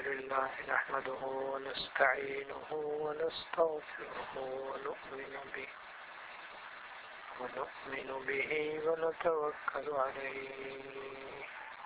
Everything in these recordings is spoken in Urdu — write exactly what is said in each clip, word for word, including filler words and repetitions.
لله نحمده ونستعينه ونستغفره ونؤمن به ونؤمن به ونتوكل عليه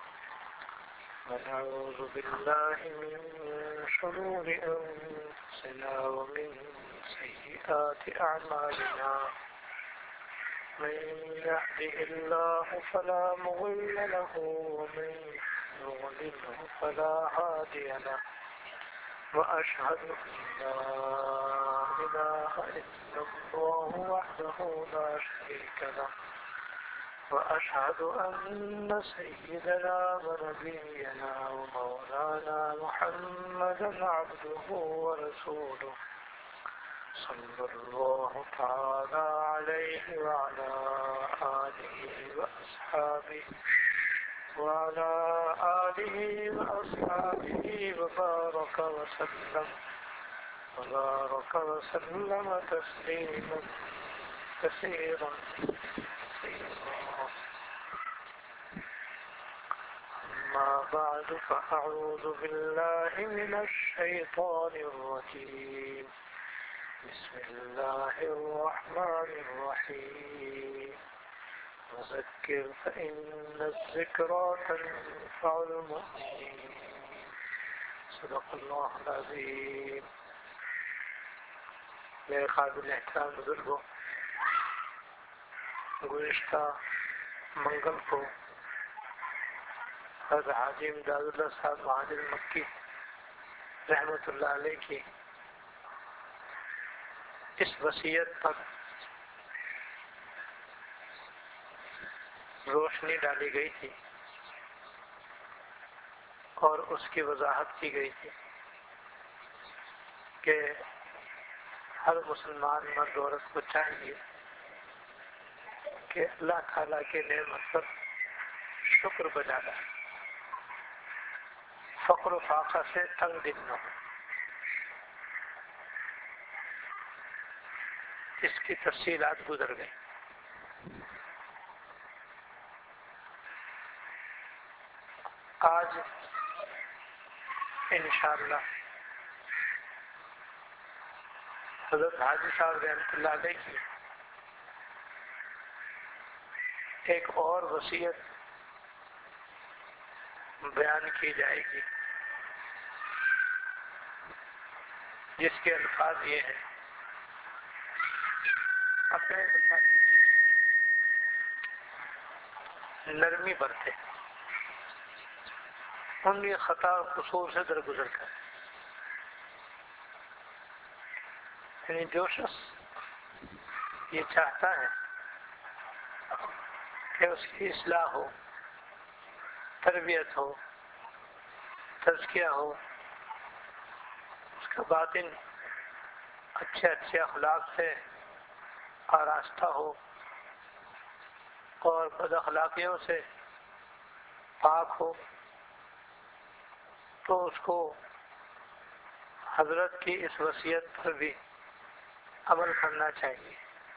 ونعوذ بالله من شرور أنفسنا ومن سيئات أعمالنا من يهده الله فلا مضل له ومن يضلله فلا هادي له وأشهد أن لا إله إلا الله وحده لا شريك له وأشهد أن سيدنا ونبينا ومولانا محمدا عبده ورسوله صلى الله تعالى عليه وعلى آله وأصحابه وعلى آله وأصحابه وبارك وسلم وبارك وسلم تسليما كثيرا أما بعد فأعوذ بالله من الشيطان الرجيم بسم الله الرحمن الرحيم وذكر فإن الذكرى تنفع المؤمنين صدق الله العظيم. میرے قابل احترام بزرگوں، گزشتہ منگل کو حضرت حاجی امداد اللہ صاحب مہاجر مکی رحمۃ اللہ علیہ کی اس وصیت پر روشنی ڈالی گئی تھی اور اس کی وضاحت کی گئی تھی کہ ہر مسلمان مرد عورت کو چاہیے کہ اللہ تعالیٰ کے نعمت پر شکر بجا لائے، فقر و فاقہ سے تنگ دل نہ ہو۔ اس کی تفصیلات گزر گئی۔ آج انشاءاللہ حضرت حاجی صاحب رحمۃ اللہ علیہ کی ایک اور وصیت بیان کی جائے گی، جس کے الفاظ یہ ہیں: اپنے نرمی برتے، ان کی خطا اور قصور سے درگزر کرے۔ یعنی جو شخص یہ چاہتا ہے کہ اس کی اصلاح ہو، تربیت ہو، تزکیہ ہو، اس کا باطن اچھے اچھے اخلاق سے آراستہ ہو اور بد اخلاقیوں سے پاک ہو، تو اس کو حضرت کی اس وصیت پر بھی عمل کرنا چاہیے،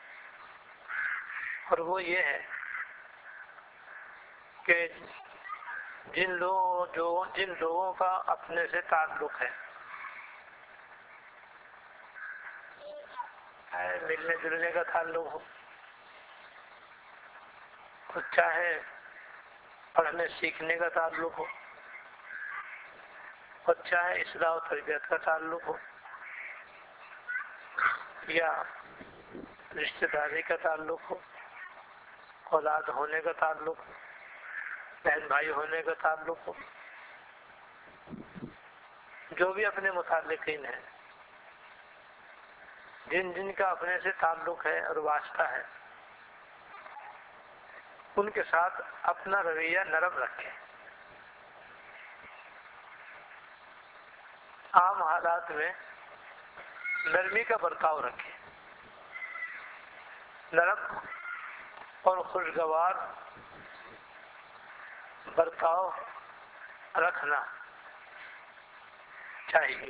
اور وہ یہ ہے کہ جن لوگوں جو جن لوگوں کا اپنے سے تعلق ہے، ملنے جلنے کا تعلق ہو، چاہے پڑھنے سیکھنے کا تعلق ہو، اور چاہے اصلاح و تربیت کا تعلق ہو، یا رشتہ داری کا تعلق ہو، اولاد ہونے کا تعلق ہو، بہن بھائی ہونے کا تعلق ہو، جو بھی اپنے متعلقین ہیں، جن جن کا اپنے سے تعلق ہے اور واسطہ ہے، ان کے ساتھ اپنا رویہ نرم رکھیں، عام حالات میں نرمی کا برتاؤ رکھیں، نرم اور خوشگوار برتاؤ رکھنا چاہیے،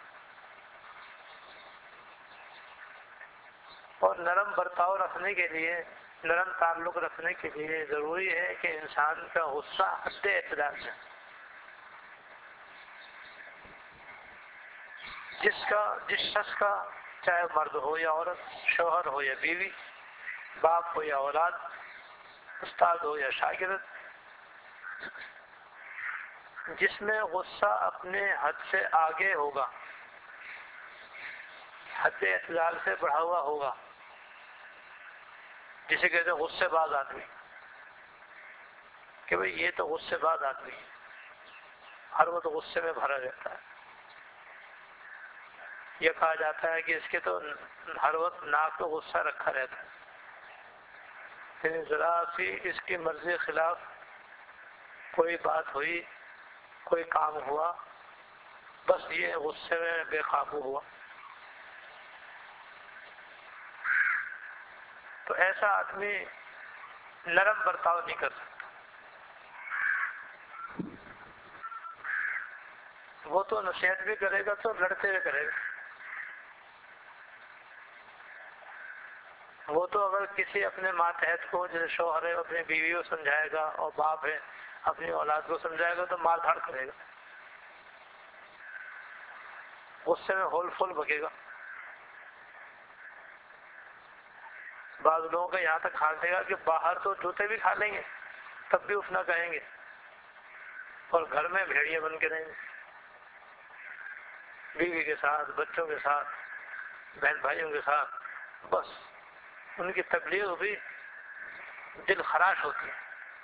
اور نرم برتاؤ رکھنے کے لیے، نرم تعلق رکھنے کے لیے ضروری ہے کہ انسان کا غصہ حد اعتدال میں، جس کا جس شخص کا چاہے مرد ہو یا عورت، شوہر ہو یا بیوی، باپ ہو یا اولاد، استاد ہو یا شاگرد، جس میں غصہ اپنے حد سے آگے ہوگا، حد اعتدال سے بڑھا ہوا ہوگا، جسے کہتے ہیں غصے باز آدمی، کہ بھئی یہ تو غصے باز آدمی ہے، ہر وقت غصے میں بھرا رہتا ہے۔ یہ کہا جاتا ہے کہ اس کے تو ہر وقت ناک پہ غصہ رکھا رہتا ہے، یعنی ذرا سی اس کی مرضی خلاف کوئی بات ہوئی، کوئی کام ہوا، بس یہ غصے میں بے قابو ہوا۔ تو ایسا آدمی نرم برتاؤ نہیں کر سکتا، وہ تو نصیحت بھی کرے گا تو لڑتے ہوئے کرے گا۔ وہ تو اگر کسی اپنے ماتحت کو، جیسے شوہر ہے اپنی بیوی کو سمجھائے گا اور باپ ہے اپنی اولاد کو سمجھائے گا تو مار دھاڑ کرے گا، غصے میں ہول پھول بکے گا۔ بعض لوگوں کا یہاں تک حال دے گا کہ باہر تو جوتے بھی کھا لیں گے تب بھی اٹھنا کہیں گے، اور گھر میں بھیڑیے بن کے رہیں گے، بیوی کے ساتھ، بچوں کے ساتھ، بہن بھائیوں کے ساتھ، بس ان کی تبلیغ بھی دل خراش ہوتی ہے،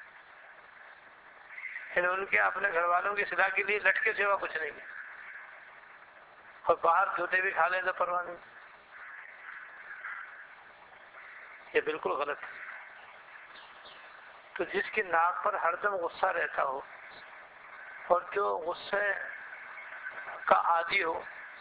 یعنی ان کے اپنے گھر والوں کی اصلاح کے لیے لٹکے سوا کچھ نہیں ہے، اور باہر جوتے بھی کھا لیں تو پرواہ نہیں۔ یہ بالکل غلط ہے۔ تو جس کی ناک پر ہر دم غصہ رہتا ہو اور جو غصے کا عادی ہو،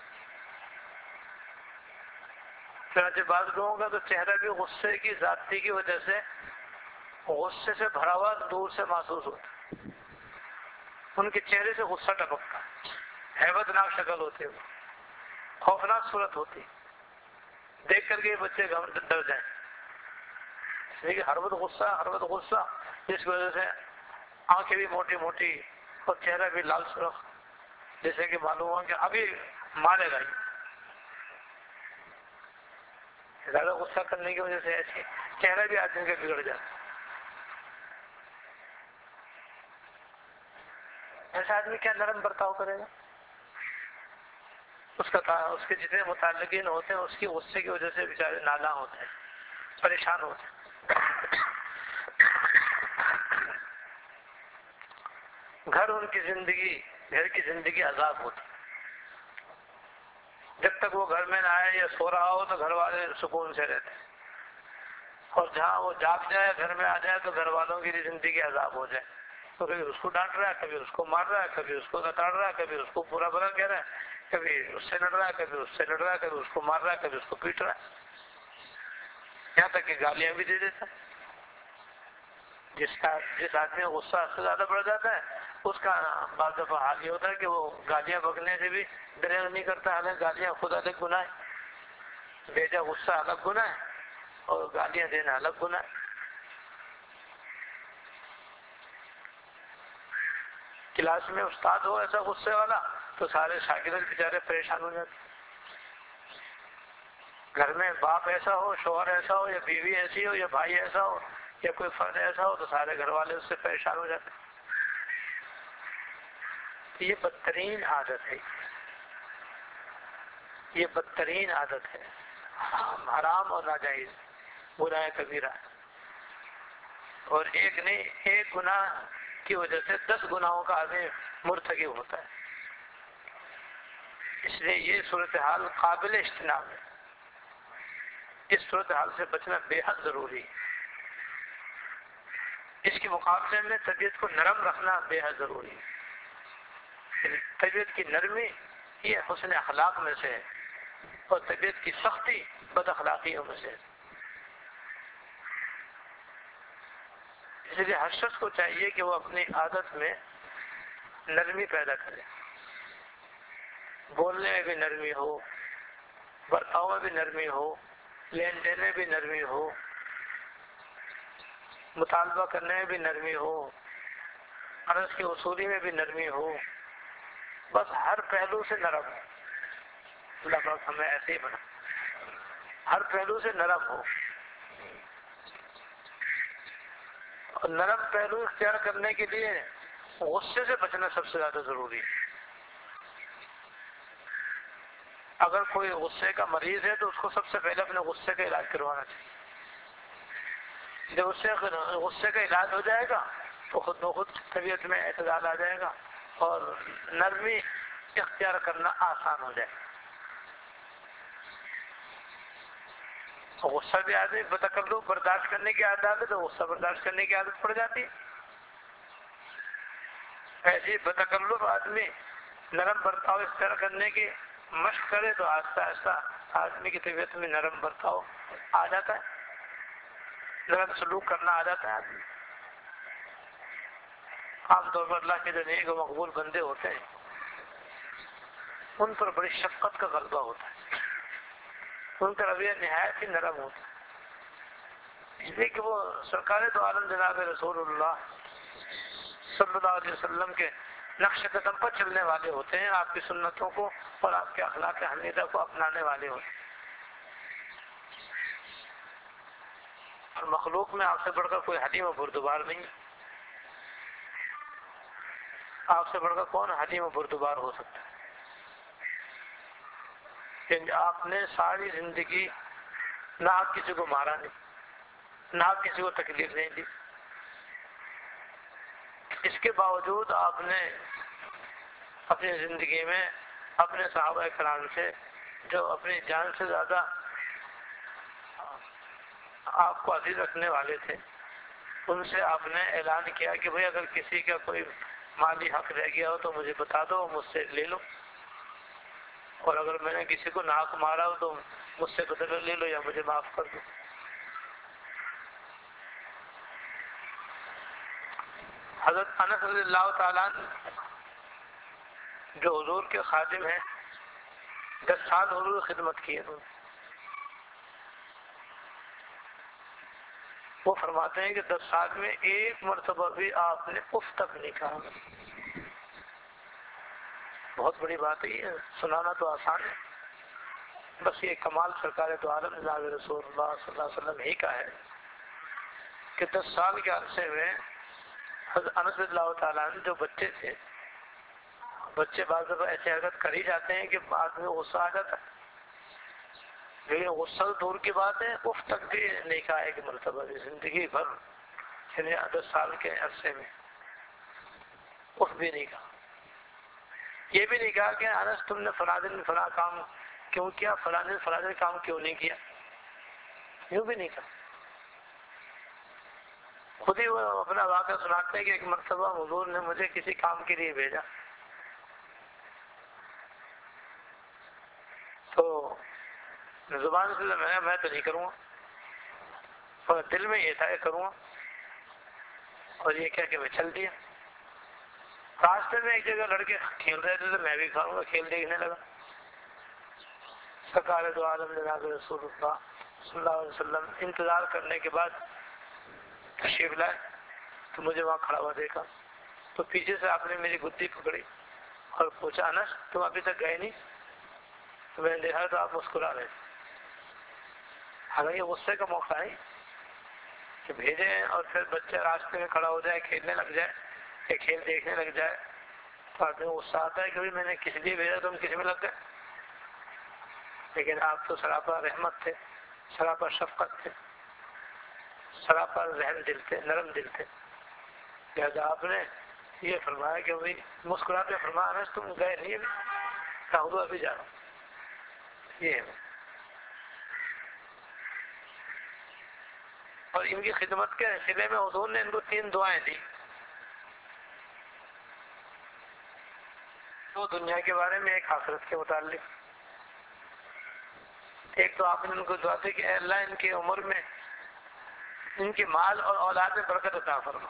چنانچہ بعض لوگوں کا تو چہرہ بھی غصے کی ذاتی کی وجہ سے غصے سے بھرا ہوا دور سے محسوس ہوتا ہے، ان کے چہرے سے غصہ ٹپکتا، ہیبت ناک شکل ہوتی ہے، خوفناک صورت ہوتی، دیکھ کر کے بچے ڈر جائیں، اس لیے کہ ہر وقت غصہ ہر وقت غصہ، جس کی وجہ سے آنکھیں بھی موٹی موٹی اور چہرہ بھی لال سرخ، جیسے کہ معلوم ہوا کہ ابھی مارے گا۔ زیادہ غصہ کرنے کی وجہ سے ایسے چہرہ بھی آدمی کا بگڑ جاتا ہے۔ ایسا آدمی کیا نرم برتاؤ کرے گا؟ اس کا اس کے جتنے متعلقین ہوتے ہیں اس کی غصے کی وجہ سے بیچارے نالاں ہوتے ہیں، پریشان ہوتے ہیں۔ گھر ان کی زندگی گھر کی زندگی عذاب ہوتی، جب تک وہ گھر میں نہ آئے یا سو رہا ہو تو گھر والے سکون سے رہتے ہیں، اور جہاں وہ جاگ جائے گھر میں آ جائے تو گھر والوں کی زندگی عذاب ہو جائے، تو کبھی اس کو ڈانٹ رہا ہے، کبھی اس کو مار رہا ہے، کبھی اس کو لتاڑ رہا ہے، کبھی اس کو برا برا کہہ رہا ہے، کبھی اس سے لڑ رہا ہے، کبھی اس سے لڑ رہا ہے، کبھی اس کو مار رہا ہے، کبھی اس کو پیٹ رہا ہے، یہاں تک کہ گالیاں بھی دے دیتا ہے۔ جس کا جس آدمی کا غصہ اس سے زیادہ بڑھ جاتا ہے اس کا بعض دفعہ حال یہ ہوتا ہے کہ وہ گالیاں بکنے سے بھی دریغ نہیں کرتا، حالانکہ گالیاں خود الگ گناہ ہے، بیجا غصہ الگ گناہ ہے اور گالیاں دینا الگ گناہ ہے۔ کلاس میں استاد ہو ایسا غصے والا تو سارے شاگرد بیچارے پریشان ہو جاتے، گھر میں باپ ایسا ہو، شوہر ایسا ہو، یا بیوی ایسی ہو، یا بھائی ایسا ہو، یا کوئی فرد ایسا ہو تو سارے گھر والے اس سے پریشان ہو جاتے۔ یہ بدترین عادت ہے، یہ بدترین عادت ہے، حرام اور ناجائز گناہ کبیرہ ہے، اور ایک نہیں ایک گناہ کی وجہ سے دس گناہوں کا آدمی مرتکب ہوتا ہے۔ اس لیے یہ صورتحال قابل اجتناب ہے، اس صورتحال سے بچنا بے حد ضروری ہے۔ اس کے مقابلے میں طبیعت کو نرم رکھنا بے حد ضروری ہے۔ طبیعت کی نرمی یہ حسن اخلاق میں سے ہے، اور طبیعت کی سختی بد اخلاقیوں میں سے ہے۔ اس لیے ہر شخص کو چاہیے کہ وہ اپنی عادت میں نرمی پیدا کرے، بولنے میں بھی نرمی ہو، برتاؤ میں بھی نرمی ہو، لین دین میں بھی نرمی ہو، مطالبہ کرنے میں بھی نرمی ہو، قرض کی وصولی میں بھی نرمی ہو، بس ہر پہلو سے نرم ہو۔ اللہ پاک ہمیں ایسے ہی بنا، ہر پہلو سے نرم ہو. اور نرم پہلو اختیار کرنے کے لیے غصے سے بچنا سب سے زیادہ ضروری ہے. اگر کوئی غصے کا مریض ہے تو اس کو سب سے پہلے اپنے غصے کا علاج کروانا چاہیے. جب غصے غصے کا علاج ہو جائے گا تو خود بخود طبیعت میں اعتدال آ جائے گا اور نرمی اختیار کرنا آسان ہو جائے گا. غصہ بھی آدمی بتکلف برداشت کرنے کی عادت ہے تو غصہ برداشت کرنے کی عادت پڑ جاتی ہے. ایسی بتکلف آدمی نرم برتاؤ اختیار کرنے کی مشق کرے تو آہستہ آہستہ آدمی کی طبیعت میں نرم برتاؤ آ جاتا ہے، نرم سلوک کرنا آ جاتا ہے آدمی. عام طور پر اللہ کے جو نیک و مقبول بندے ہوتے ہیں ان پر بڑی شفقت کا غلبہ ہوتا ہے، ان کا رویہ نہایت ہی نرم ہوتا ہے، اس لیے کہ وہ سرکار دو عالم جناب رسول اللہ صلی اللہ علیہ وسلم کے نقش قدم پر چلنے والے ہوتے ہیں، آپ کی سنتوں کو اور آپ کے اخلاق حمیدہ کو اپنانے والے ہوتے ہیں. اور مخلوق میں آپ سے بڑھ کر کوئی حلیم و بردبار نہیں. آپ سے بڑھ کر کون حلیم و بردبار ہو سکتا ہے؟ کہ آپ نے ساری زندگی نہ آپ کسی کو مارا نہیں، نہ آپ کسی کو تکلیف نہیں دی، اس کے باوجود آپ نے اپنی زندگی میں اپنے صحابہ کرام سے جو اپنی جان سے زیادہ آپ کو عزیز رکھنے والے تھے ان سے آپ نے اعلان کیا کہ بھئی اگر کسی کا کوئی مالی حق رہ گیا ہو تو مجھے بتا دو، مجھ سے لے لو، اور اگر میں نے کسی کو ناحق مارا ہو تو مجھ سے بدلہ لے لو یا مجھے معاف کر دو. حضرت انس رضی اللہ تعالیٰ جو حضور کے خادم ہیں، دس سال حضور خدمت کی ہے، وہ فرماتے ہیں کہ دس سال میں ایک مرتبہ بھی آپ نے اف تک نہیں کہا. بہت بڑی بات ہے، سنانا تو آسان ہے، بس یہ کمال سرکار دو عالم جناب رسول اللہ صلی اللہ علیہ وسلم ہی کا ہے کہ دس سال کے عرصے میں حضرت انس رضی اللہ تعالیٰ عنہ جو بچے تھے، بچے بعض دفعہ ایسے حرکت کر ہی جاتے ہیں کہ بعد میں غصہ آ جاتا ہے، لیکن غصہ دور کی بات ہے اف تک بھی نہیں کہا ایک مرتبہ بھی زندگی بھر، یعنی دس سال کے عرصے میں اف بھی نہیں کہا. یہ بھی نہیں کہا کہ انس تم نے فلاں دن فلاں کام کیوں کیا، فلاں دن فلاں دن کام کیوں نہیں کیا، یوں بھی نہیں کہا. خود ہی وہ اپنا واقعہ سناتے ہیں کہ ایک مرتبہ حضور نے مجھے کسی کام کے لیے بھیجا تو زبان سے میں میں تو نہیں کروں گا، اور دل میں یہ تھا کہ کروں گا، اور یہ کہہ کے میں چل دیا. راستے میں ایک جگہ لڑکے کھیل رہے تھے تو میں بھی کھاؤں گا، کھیل دیکھنے لگا. سرکار دو عالم جناب رسول اللہ صلی اللہ علیہ وسلم انتظار کرنے کے بعد تشریف لائے تو مجھے وہاں کھڑا ہوا دیکھا تو پیچھے سے آپ نے میری گدی پکڑی اور پوچھا انس تم ابھی تک گئے نہیں؟ تو میں نے دیکھا تو آپ مسکرا رہے تھے. حالانکہ غصے کا موقع ہے کہ بھیجیں اور پھر بچہ راستے میں کھڑا ہو جائے، کھیلنے لگ جائے یا کھیل دیکھنے لگ جائے تو آدمی غصہ آتا ہے کہ بھائی میں نے کس لیے بھیجا تم کس میں لگ گئے. لیکن آپ تو سراپا رحمت تھے، سراپا شفقت تھے، سراپا رحم دل تھے، نرم دل تھے، لہٰذا آپ نے یہ فرمایا کہ بھائی مسکراتے فرمایا انس تم گئے نہیں ابھی؟ کہا ہوا ابھی جا رہا ہوں. یہ ہے. اور ان کی خدمت کے سلسلے میں حضور نے ان کو تین دعائیں دی. دو دنیا کے بارے میں، ایک آخرت کے متعلق. ایک تو آپ نے ان کو دعا دی کہ اے اللہ ان کی عمر میں، ان کے مال اور اولاد میں برکت عطا فرما.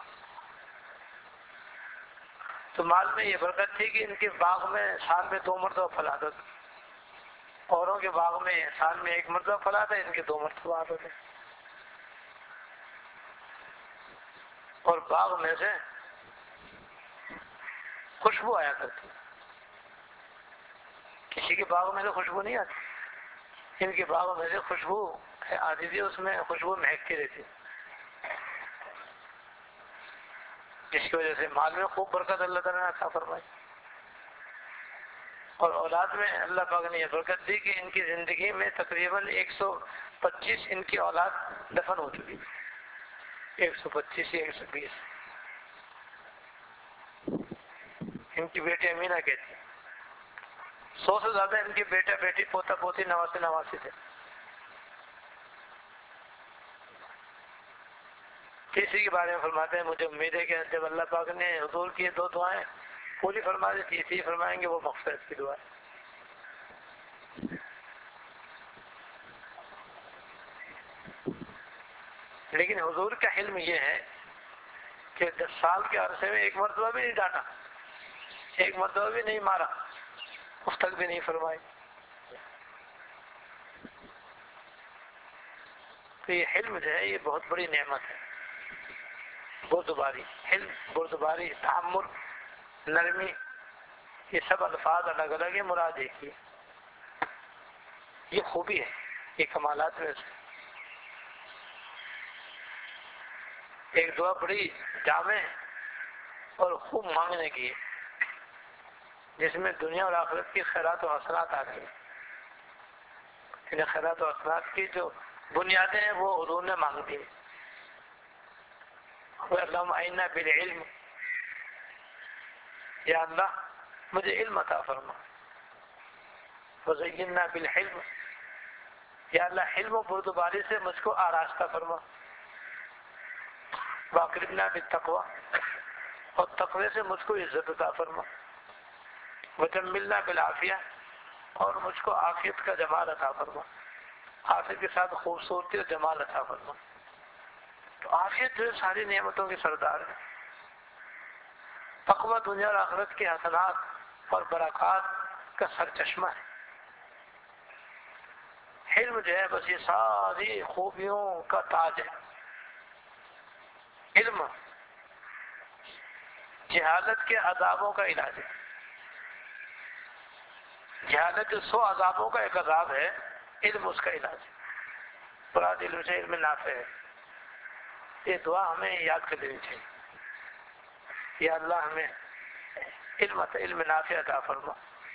تو مال میں یہ برکت تھی کہ ان کے باغ میں سال میں دو مرتبہ پھل آتا تھا، اوروں کے باغ میں سال میں ایک مرتبہ پھل آتا، ان کے دو مرتبہ آتے تھے. اور باغ میں سے خوشبو آیا کرتی. کسی کے باغ میں سے خوشبو نہیں آتی، ان کے باغ میں سے خوشبو آتی تھی، اس میں خوشبو مہکتی رہتی، جس کی وجہ سے مال میں خوب برکت اللہ تعالیٰ نے عطا فرمائی، اور اولاد میں اللہ پاک نے یہ برکت دی کہ ان کی زندگی میں تقریباً ایک سو پچیس ان کی اولاد دفن ہو چکی، ایک سو پچیس یا ایک سو بیس ان کی بیٹی امینہ کہتی ہیں، سو سے زیادہ ان کے بیٹا بیٹی پوتا پوتی نواسی نواسی تھے۔ تیسری کے بارے میں فرماتے ہیں مجھے امید ہے کہ جب اللہ پاک نے حضور کی دو دعائیں پوری فرما دی، تیسری فرمائیں گے وہ مغفرت کی دعا ہے۔ لیکن حضور کا حلم یہ ہے کہ دس سال کے عرصے میں ایک مرتبہ بھی نہیں ڈانٹا، ایک مرتبہ بھی نہیں مارا، اس تک بھی نہیں فرمائی۔ تو یہ حلم جو ہے یہ بہت بڑی نعمت ہے، بردباری، حلم، بردباری، تحمل، نرمی، یہ سب الفاظ الگ الگ ہیں، مراد ایک ہی ہے۔ یہ خوبی ہے، یہ کمالات میں سے ایک دعا بڑی جامع اور خوب مانگنے کی ہے، جس میں دنیا اور آخرت کی خیرات و حسنات آتی ہیں۔ ان خیرات و حسنات کی جو بنیادیں ہیں وہ حضور نے مانگتی ہیں، اللہم اعنا بالعلم، یا اللہ مجھے علم عطا فرما، وزینا بالحلم، یا اللہ حلم و بردباری سے مجھ کو آراستہ فرما، واقربنا بالتقوی، اور تقوی سے مجھ کو عزت عطا فرما، وجملنا بالعافیہ، اور مجھ کو عافیت کا جمال عطا فرما، عافیت کے ساتھ خوبصورتی اور جمال عطا فرما۔ تو عافیت جو ساری نعمتوں کی سردار ہے، تقوی دنیا اور آخرت کے حسنات اور برکات کا سرچشمہ ہے، حلم جو ہے بس یہ ساری خوبیوں کا تاج ہے۔ علم جہالت کے عذابوں کا علاج ہے، جہالت جو سو عذابوں کا ایک عذاب ہے، علم اس کا علاج ہے، مراد علم سے علم نافع ہے۔ یہ دعا ہمیں یاد کر لینی چاہیے، یا اللہ ہمیں علم علم نافع عطا فرما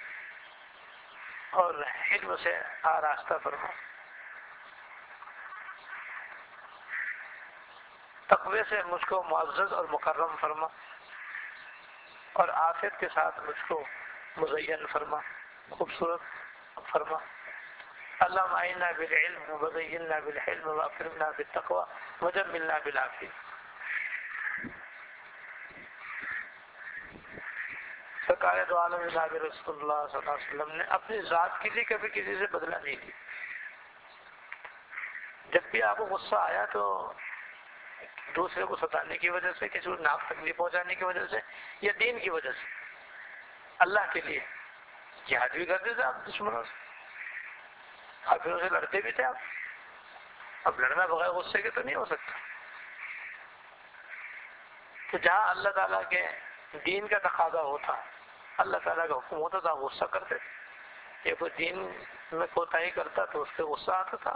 اور علم سے آراستہ فرما، تقوی سے مجھ کو معزز اور مکرم فرما، اور عافیت کے ساتھ مجھ کو مزین فرما، خوبصورت فرما۔ اللہم اعنا بالعلم وزینا بالحلم واکرمنا بالتقوی وجملنا بالعافیہ۔ سرکار دو عالم جناب رسول اللہ صلی اللہ علیہ وسلم نے اپنی ذات کے لیے کبھی کسی سے بدلہ نہیں لی۔ جب بھی آپ کو غصہ آیا تو دوسرے کو ستانے کی وجہ سے، کسی کو ناک تکلیف پہنچانے کی وجہ سے، یا دین کی وجہ سے، اللہ کے لیے جہاد بھی کرتے تھے آپ دشمنوں سے، کافروں سے لڑتے بھی تھے آپ۔ اب لڑنا بغیر غصے کے تو نہیں ہو سکتا۔ تو جہاں اللہ تعالیٰ کے دین کا تقاضا ہوتا، اللہ تعالیٰ کا حکم ہوتا تھا، غصہ کرتے تھے۔ یہ کوئی دین میں کوتاہی کرتا تو اس پہ غصہ آتا تھا،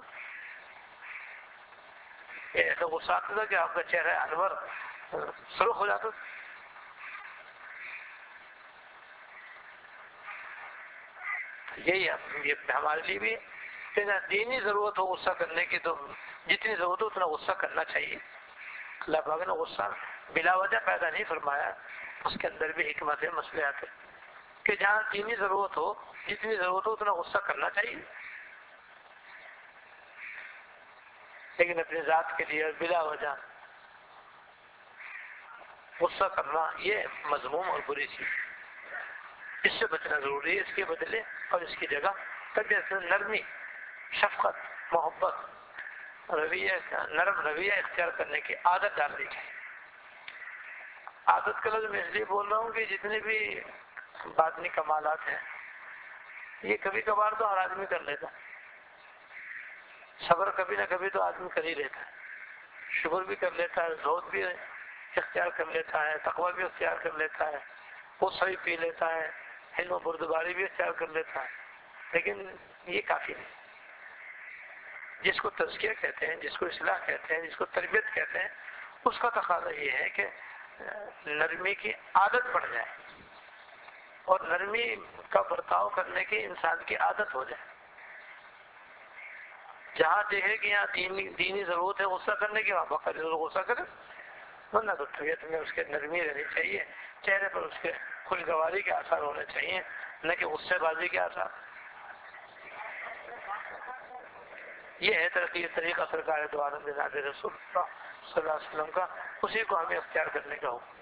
ایسا غصہ آتا تھا کہ آپ کا چہرہ انور سرخ ہو جاتا تھا۔ یہی یہ ہمارے لیے بھی کہ دینی ضرورت ہو غصہ کرنے کی تو جتنی ضرورت ہو اتنا غصہ کرنا چاہیے۔ اللہ پاک نے غصہ بلا وجہ پیدا نہیں فرمایا، اس کے اندر بھی حکمت ہے، مصلحت ہے کہ جہاں دینی ضرورت ہو، جتنی ضرورت ہو اتنا غصہ کرنا چاہیے، لیکن اپنی ذات کے لیے بلا وجہ غصہ کرنا یہ مذموم اور بری چیز، اس سے بچنا ضروری ہے۔ اس کے بدلے اور اس کی جگہ طبیعت سے نرمی، شفقت، محبت، رویہ نرم رویہ اختیار کرنے کی عادت ڈالنی چاہیے۔ عادت کا لفظ میں اس لیے بول رہا ہوں کہ جتنے بھی باطنی کمالات ہیں یہ کبھی کبھار تو ہر آدمی کر لیتا ہے، صبر کبھی نہ کبھی تو آدمی کر ہی لیتا ہے، شکر بھی کر لیتا ہے، زہد بھی اختیار کر لیتا ہے، تقوی بھی اختیار کر لیتا ہے، غصہ بھی پی لیتا ہے، حلم و بردباری بھی اختیار کر لیتا ہے، لیکن یہ کافی نہیں. جس کو تزکیہ کہتے ہیں، جس کو اصلاح کہتے ہیں، جس کو تربیت کہتے ہیں، اس کا تقاضا یہ ہے کہ نرمی کی عادت پڑ جائے اور نرمی کا برتاؤ کرنے کی انسان کی عادت ہو جائے. جہاں دیکھے کہ یہاں دینی دینی ضرورت ہے غصہ کرنے کی، وہاں باقاعدہ غصہ کرے، ورنہ تو طبیعت میں اس کے نرمی رہنی چاہیے، چہرے پر اس کے خوشگواری کے آثار ہونے چاہیے، نہ کہ غصے بازی کے آثار. یہ ہے ترقی طریقہ سرکار دو عالم جناب رسول اللہ صلی اللہ علیہ وسلم کا، اسی کو ہمیں اختیار کرنے کا حکم.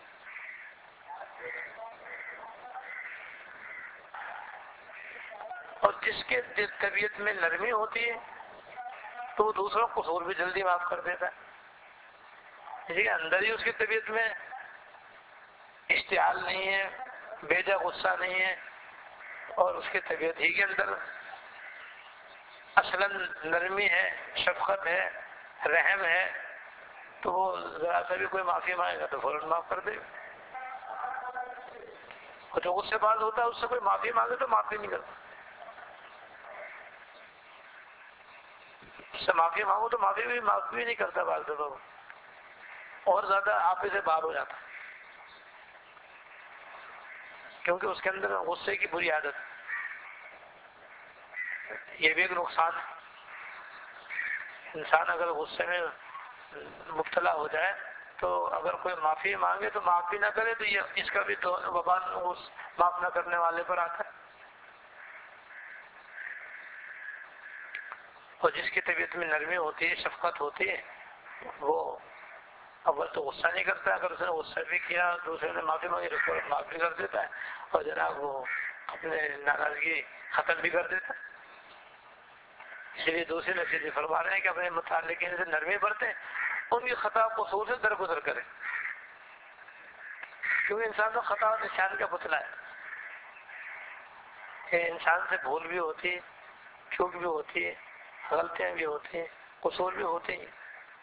اور جس کے طبیعت میں نرمی ہوتی ہے تو وہ دوسروں کو قصور بھی جلدی معاف کر دیتا ہے. اسی کے اندر ہی اس کی طبیعت میں اشتعال نہیں ہے، بیجا غصہ نہیں ہے، اور اس کی طبیعت ہی کے اندر اصلاً نرمی ہے، شفقت ہے، رحم ہے، تو وہ ذرا سا بھی کوئی معافی مانگے گا تو فوراً معاف کر دے گا. اور جو غصے باز ہوتا ہے اس سے کوئی معافی مانگے تو معافی نہیں کرتا، اس سے معافی مانگو تو معافی بھی معافی بھی نہیں کرتا، بعض دفعہ اور زیادہ آپ سے باہر ہو جاتا، کیونکہ اس کے اندر غصے کی بری عادت ہے. یہ بھی ایک نقصان ہے. انسان اگر غصے میں مبتلا ہو جائے تو اگر کوئی معافی مانگے تو معافی نہ کرے تو یہ اس کا بھی تو وبال معاف نہ کرنے والے پر آتا ہے. اور جس کی طبیعت میں نرمی ہوتی ہے، شفقت ہوتی ہے، وہ اول تو غصہ نہیں کرتا، اگر اس نے غصہ بھی کیا دوسرے نے معافی مانگی تو معاف بھی کر دیتا ہے، اور جناب وہ اپنے ناراضگی ختم بھی کر دیتا ہے. اس لیے دوسرے نصیحت فرما رہے ہیں کہ اپنے متعلقین سے نرمی برتیں، ان کی خطا قصور سے درگزر کریں، کیونکہ انسان تو خطا اور نشان کا پتلا ہے. کہ انسان سے بھول بھی ہوتی ہے، چوک بھی ہوتی ہے، غلطیاں بھی ہوتی ہیں، قصور بھی ہوتے ہیں.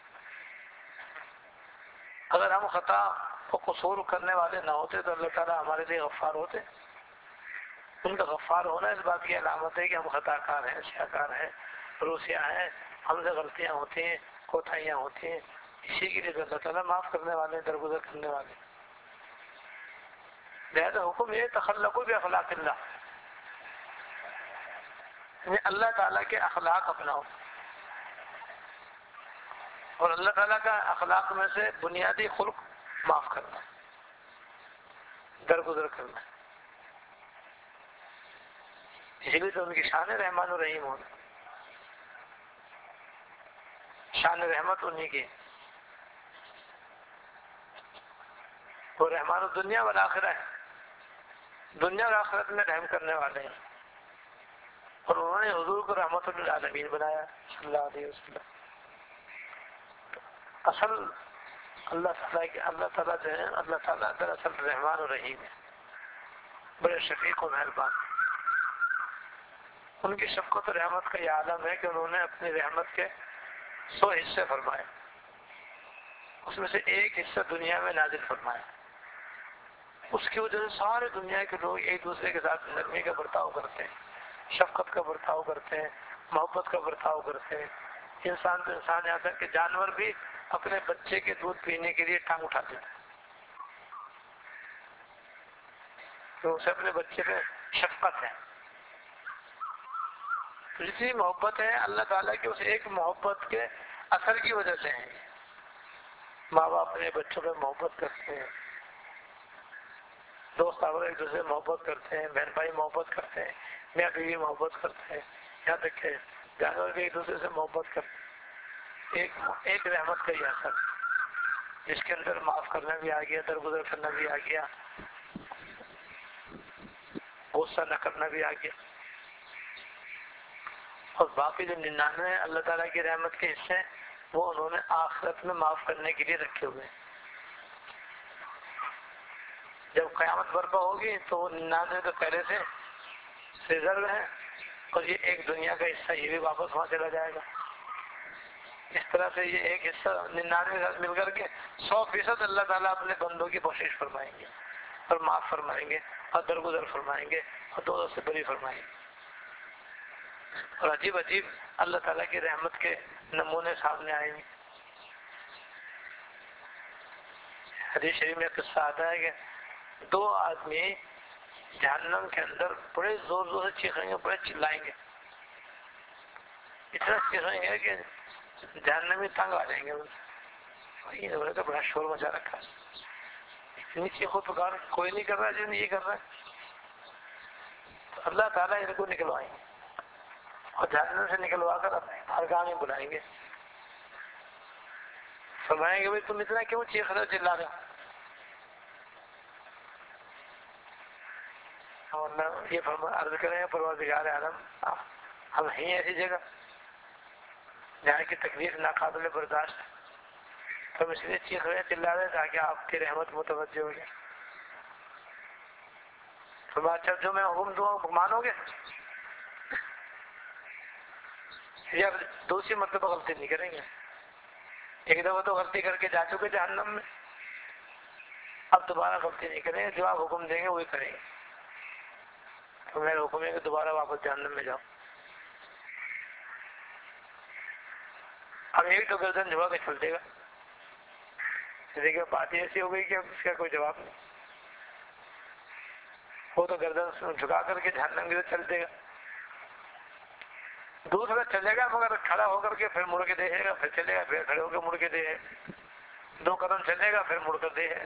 اگر ہم خطا و قصور کرنے والے نہ ہوتے تو اللہ تعالیٰ ہمارے لیے غفار ہوتے. ان کا غفار ہونا اس بات کی علامت ہے کہ ہم خطا کار ہیں، سیاکار ہیں، روسیہ ہیں، ہم سے غلطیاں ہوتی ہیں، کوتاہیاں ہوتی ہیں. اسی کے لیے اللہ تعالیٰ معاف کرنے والے، درگزر کرنے والے. لہذا حکم یہ تخلقوا باخلاق اللہ، یعنی اللہ تعالیٰ کے اخلاق اپناؤ. اور اللہ تعالیٰ کا اخلاق میں سے بنیادی خلق معاف کرنا، درگزر کرنا. اسی لیے تو ان کی شان رحمان الرحیم ہونا، شان رحمت انہی کی. وہ رحمان الدنیا والآخرہ ہے، دنیا اور آخرت میں رحم کرنے والے ہیں. اور انہوں نے حضور کو رحمت للعالمین بنایا صلی اللہ علیہ وسلم. اصل اللہ تعالیٰ کے اللہ تعالیٰ جو ہے اللہ تعالیٰ دراصل رحمان الرحیم ہے، بڑے شفیق و مہربان. ان کی شفقت و رحمت کا یہ عالم ہے کہ انہوں نے اپنی رحمت کے سو حصے فرمائے، اس میں سے ایک حصہ دنیا میں نازل فرمایا. اس کی وجہ سے سارے دنیا کے لوگ ایک دوسرے کے ساتھ نرمی کا برتاؤ کرتے ہیں، شفقت کا برتاؤ کرتے ہیں، محبت کا برتاؤ کرتے ہیں. انسان تو انسان یہاں تک کہ جانور بھی اپنے بچے کے دودھ پینے کے لیے ٹانگ اٹھا دیتا ہے، تو اسے اپنے بچے پہ شفقت ہے. تو جتنی محبت ہے اللہ تعالیٰ کی اس ایک محبت کے اثر کی وجہ سے ہے. ماں باپ اپنے بچوں پہ محبت کرتے ہیں، دوست احباب ایک دوسرے سے محبت کرتے ہیں، بہن بھائی محبت کرتے ہیں، میاں بیوی محبت کرتے ہیں، یہاں تک کہ جانور بھی ایک دوسرے سے محبت کرتے ہیں. ایک ایک رحمت کا یہ اثر جس کے اندر معاف کرنا بھی آ گیا، درگزر کرنا بھی آ گیا، غصہ نہ کرنا بھی آ گیا. اور باقی جو ننانوے اللہ تعالیٰ کی رحمت کے حصے ہیں وہ انہوں نے آخرت میں معاف کرنے کے لیے رکھے ہوئے ہیں. جب قیامت برپا ہوگی تو وہ ننانوے تو پہلے سے ریزرو ہیں، اور یہ ایک دنیا کا حصہ یہ بھی واپس وہاں چلا جائے گا. اس طرح سے یہ ایک حصہ ننانوے کے ساتھ مل کر کے سو فیصد اللہ تعالیٰ اپنے بندوں کی بخشش فرمائیں گے اور معاف فرمائیں گے اور درگزر فرمائیں گے اور دوزخ سے بری فرمائیں گے. اور عجیب عجیب اللہ تعالیٰ کی رحمت کے نمونے سامنے آئے ہیں۔ حدیث شریف میں قصہ آتا ہے کہ دو آدمی جہنم کے اندر بڑے زور زور سے چیخیں گے، بڑے چلائیں گے، اتنا چیخیں گے کہ جہنمی تنگ آ جائیں گے۔ یہ تو بڑا شور مچا رکھا ہے، اتنی چیخو پکار کوئی نہیں کر رہا جو نہیں یہ کر رہا ہے، تو اللہ تعالیٰ ان کو نکلوائیں گے اور جہنم سے نکلوا کر ہرگاہ میں بلائیں گے، فرمائیں گے بھائی تم اتنا کیوں چیخ رہے ہو، چلا رہے ہو؟ اور یہ عرض کریں پروردگار عالم ہم ہیں ایسی جگہ جہاں کی تکلیف ناقابل برداشت، تو ہم اس لیے چیخ رہے چلا رہے تاکہ آپ کی رحمت متوجہ ہو جائے۔ تو اچھا جو میں حکم دوں مانو گے یا دوسری مرتبہ غلطی نہیں کریں گے؟ ایک دفعہ تو غلطی کر کے جا چکے جہنم میں، اب دوبارہ غلطی نہیں کریں گے، جو آپ حکم دیں گے وہی کریں گے۔ تو میرا حکم ہے کہ دوبارہ واپس جہنم میں جاؤ۔ اب ایک تو گردن جھکا کے چل دے گا، دیکھیے بات ایسی ہو گئی کہ اب اس کا کوئی جواب نہیں، وہ تو گردن جھکا کر کے جہنم کی طرف چل دے گا۔ دوسرا چلے گا مگر کھڑا ہو کر کے پھر مڑ کے دیکھے گا، پھر چلے گا، پھر کھڑے ہو کے مڑ کے دیکھے، دو قدم چلے گا پھر مڑ کر دیکھے۔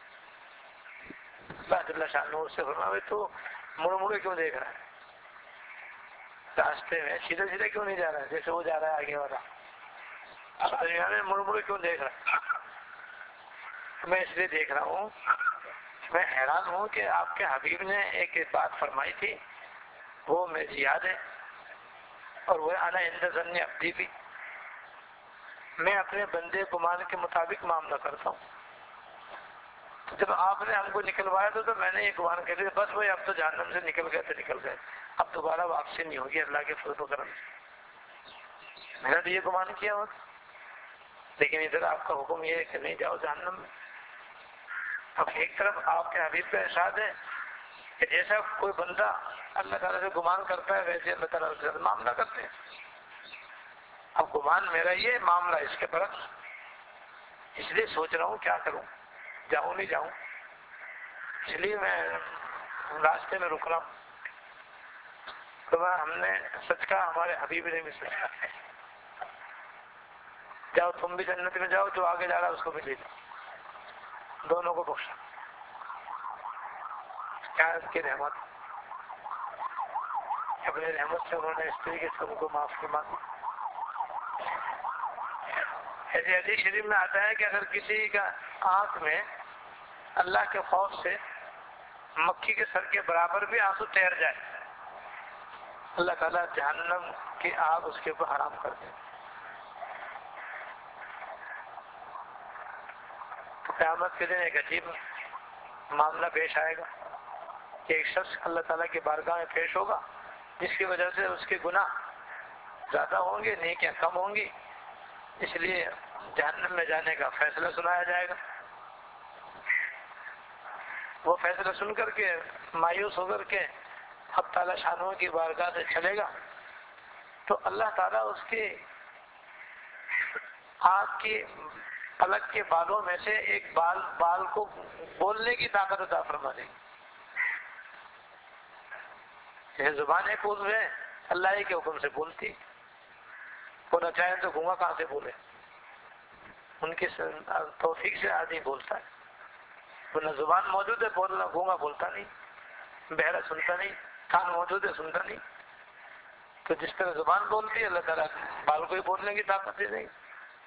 اللہ جل شانہ اس سے فرمایا بھائی تو مڑ مڑ کے کیوں دیکھ رہا ہے؟ راستے میں سیدھے سیدھے کیوں نہیں جا رہا ہے جیسے وہ جا رہا ہے آگے والا؟ اب دنیا میں مڑ مڑ کیوں دیکھ رہا ہے؟ میں اس لیے دیکھ رہا ہوں، میں حیران ہوں کہ آپ کے حبیب نے ایک بات فرمائی تھی، وہ مجھے یاد ہے، اور وہ انا عند ظن عبدی بھی، میں اپنے بندے گمان کے مطابق معاملہ کرتا ہوں۔ تو جب آپ نے ہم کو نکلوایا تو, تو میں نے یہ گمان کر لیا بس وہی اب تو جہنم سے نکل گئے تو نکل گئے، اب دوبارہ واپسی نہیں ہوگی اللہ کے فضل و کرم سے۔ میں نے تو یہ گمان کیا ہوا، لیکن ادھر آپ کا حکم یہ ہے کہ نہیں جاؤ جہنم میں۔ اب ایک طرف آپ کے حبیب کا ارشاد ہے کہ جیسا کوئی بندہ اللہ تعالیٰ سے گمان کرتا ہے ویسے اللہ تعالیٰ سے معاملہ کرتے ہیں۔ اب گمان میرا یہ معاملہ اس کے برعکس، اس لیے سوچ رہا ہوں کیا کروں، جاؤں نہیں جاؤں، اس لیے میں راستے میں رک رہا ہوں۔ تو ہم نے سچ کہا، ہمارے حبیب نے بھی سچ کہا، جاؤ تم بھی جنت میں جاؤ، جو آگے جا رہا ہے اس کو بھی لے جاؤ، دونوں کو بخشا۔ کیا اس کی رحمت، اپنے رحمت سے انہوں نے اس طریقے سے ان کو معاف فرما دیا۔ ایسے حدیث شریف میں آتا ہے کہ اگر کسی کا آنکھ میں اللہ کے خوف سے مکھی کے سر کے برابر بھی آنسو تیر جائے، اللہ تعالیٰ جہنم کی آگ اس کے اوپر حرام کر دے۔ قیامت کے دن ایک عجیب معاملہ پیش آئے گا کہ ایک شخص اللہ تعالیٰ کی بارگاہ میں پیش ہوگا جس کی وجہ سے اس کے گناہ زیادہ ہوں گے، نیکیاں کم ہوں گی، اس لیے جہنم میں جانے کا فیصلہ سنایا جائے گا۔ وہ فیصلہ سن کر کے مایوس ہو کر کے اب تعالیٰ شانوں کی بارگاہ سے چلے گا تو اللہ تعالیٰ اس کی آنکھ کی پلک کے بالوں میں سے ایک بال بال کو بولنے کی طاقت عطا فرما دے گی۔ یہ زبان ایک عضو ہے، اللہ ہی کے حکم سے بولتی، وہ نہ چاہے تو گونگا کہاں سے بولے، ان کی توفیق سے آدمی بولتا ہے، ورنہ زبان موجود ہے بولنا، گونگا بولتا نہیں، بہرا سنتا نہیں، کان موجود ہے سنتا نہیں۔ تو جس طرح زبان بولتی ہے اللہ تعالیٰ بال کو ہی بولنے کی طاقت دے دیں۔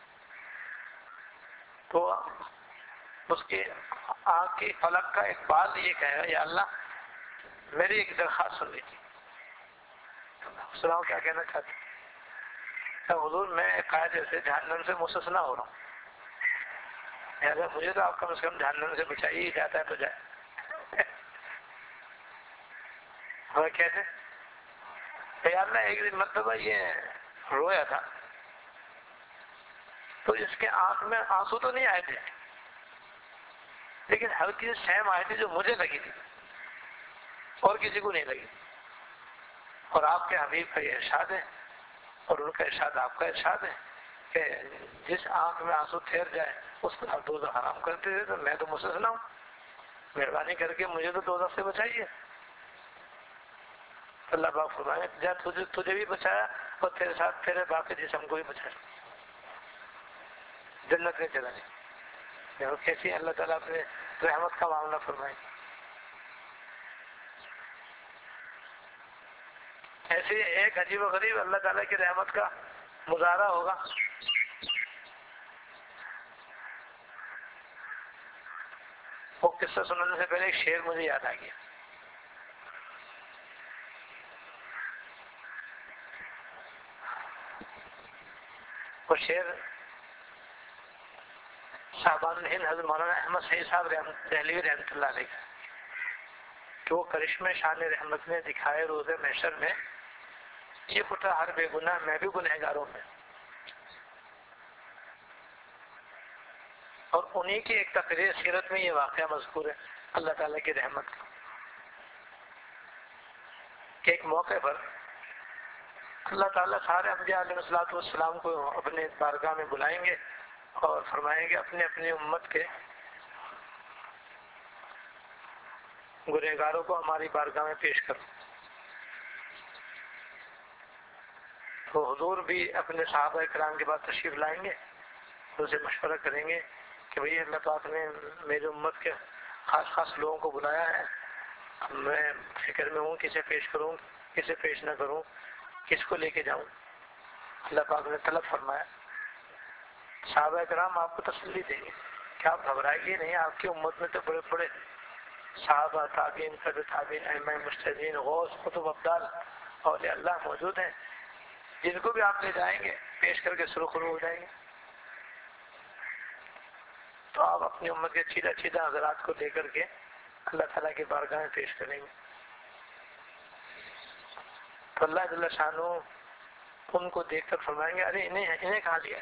تو اس کی آنکھ کی پلک کا ایک بال یہ کہے گا یا اللہ میری ایک درخواست سن لیجیے۔ سناؤ کیا کہنا چاہتے ہیں؟ حضور میں قاعدے سے جہنم سے مستثنا ہو رہا ہوں، لہٰذا مجھے تو آپ کم از کم جہنم سے بچائیے ہی، جاتا ہے تو جائے۔ اور کیسے؟ یا اللہ ایک دن مرتبہ یہ رویا تھا تو اس کے آنکھ میں آنسو تو نہیں آئے تھے لیکن ہلکی سی شیم آئی تھی جو مجھے لگی تھی اور کسی کو نہیں لگی۔ اور آپ کے حبیب کا یہ ارشاد ہے اور ان کا ارشاد آپ کا ارشاد ہے کہ جس آنکھ میں آنسو ٹھہر جائے اس کو آپ دوزخ حرام کرتے تھے، تو میں تو مستثنا ہوں، مہربانی کر کے مجھے تو دوزخ سے بچائیے۔ اللہ پاک فرمائے جا تجھے تجھے بھی بچایا اور تیرے ساتھ تیرے باقی جسم کو بھی بچایا، جنت میں چلا گیا۔ دیکھو کیسی اللہ تعالیٰ اپنے رحمت کا معاملہ فرمائے۔ ایسے ایک عجیب و غریب اللہ تعالیٰ کی رحمت کا مظاہرہ ہوگا۔ وہ قصہ سننے سے پہلے ایک شعر مجھے یاد آ گیا۔ وہ شعر صاحبان ہند حضرت مولانا احمد سعید صاحب دہلوی رحمۃ اللہ علیہ کا، کہ وہ کرشمے شان رحمت نے دکھائے روز محشر میں، یہ پٹا ہر بے گناہ میں بھی گنہگاروں میں۔ اور انہی کی ایک تقریر سیرت میں یہ واقعہ مذکور ہے اللہ تعالیٰ کی رحمت کا، کہ ایک موقع پر اللہ تعالیٰ سارے انبیاء علیہ الصلوۃ والسلام کو اپنے بارگاہ میں بلائیں گے اور فرمائیں گے اپنے اپنی امت کے گنہگاروں کو ہماری بارگاہ میں پیش کرو۔ تو حضور بھی اپنے صحابہ کرام کے بعد تشریف لائیں گے، ان سے مشورہ کریں گے کہ بھئی اللہ پاک نے میری امت کے خاص خاص لوگوں کو بلایا ہے، میں فکر میں ہوں کسے پیش کروں کسے پیش نہ کروں، کس کو لے کے جاؤں۔ اللہ پاک نے طلب فرمایا، صحابہ کرام آپ کو تسلی دیں گے کہ آپ گھبرائیے نہیں، آپ کی امت میں تو بڑے بڑے صحابہ، تابعین، تبع تابعین، ائمہ مجتہدین، غوث، قطب، ابدال، اولیاء اللہ موجود ہیں، جن کو بھی آپ لے جائیں گے پیش کر کے سرخرو ہو جائیں گے۔ تو آپ اپنی امت کے چیدہ چیدہ حضرات کو لے کر کے اللہ تعالیٰ کی بارگاہ میں پیش کریں گے۔ تو اللہ جل شانہ ان کو دیکھ کر فرمائیں گے ارے انہیں انہیں کہاں لیا،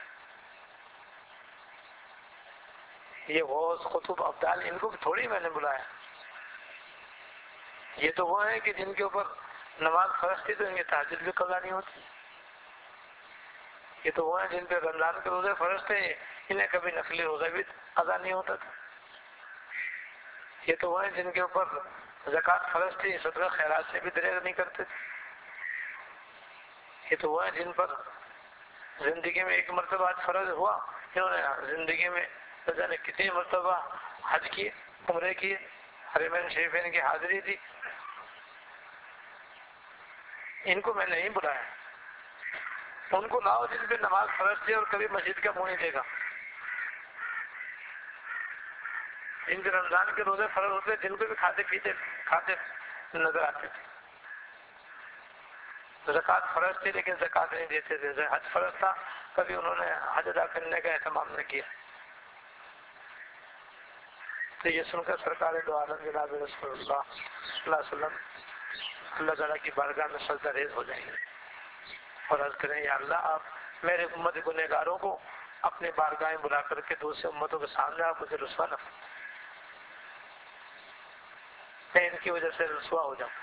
یہ غوث، قطب، ابدال، ان کو تھوڑی میں نے بلایا، یہ تو وہ ہیں کہ جن کے اوپر نماز فرض تھی تو ان کی تہجد بھی قضا نہیں ہوتی، یہ تو وہ ہیں جن پہ رمضان کے روزے فرض تھے، انہیں کبھی نفلی روزہ بھی ادا نہیں ہوتا تھا، یہ تو وہ ہیں جن کے اوپر زکوٰۃ فرض تھی، صدقہ خیرات سے بھی دریغ نہیں کرتے تھے، یہ تو وہ ہیں جن پر زندگی میں ایک مرتبہ حج فرض ہوا، انہوں نے زندگی میں نہ جانے کتنی مرتبہ حج کیے، عمرے کیے، حرمین شریفین کی حاضری دی، ان کو میں نے نہیں بلایا، ان کو لاؤ جن پہ نماز فرض تھی اور کبھی مسجد کا منہ نہیں دیکھا، جن کے رمضان کے روزے فرض ہوتے جن کو بھی کھاتے پیتے کھاتے نظر آتے تھے، زکوٰۃ فرض تھی لیکن زکوٰۃ نہیں دیتے تھے، حج فرض تھا کبھی انہوں نے حج ادا کرنے کا اہتمام نہ کیا۔ تو یہ سن کر سرکار دو عالم جناب رسول اللہ صلی اللہ علیہ وسلم اللہ تعالیٰ کی بارگاہ میں سجدہ ریز ہو جائیں گے اور عرض کریں یا اللہ آپ میرے امت گنہگاروں کو اپنے بارگاہیں بلا کر کے دوسرے امتوں کے سامنے آپ مجھے رسوا نہ فرمائیں، میں ان کی وجہ سے رسوا ہو جاؤں،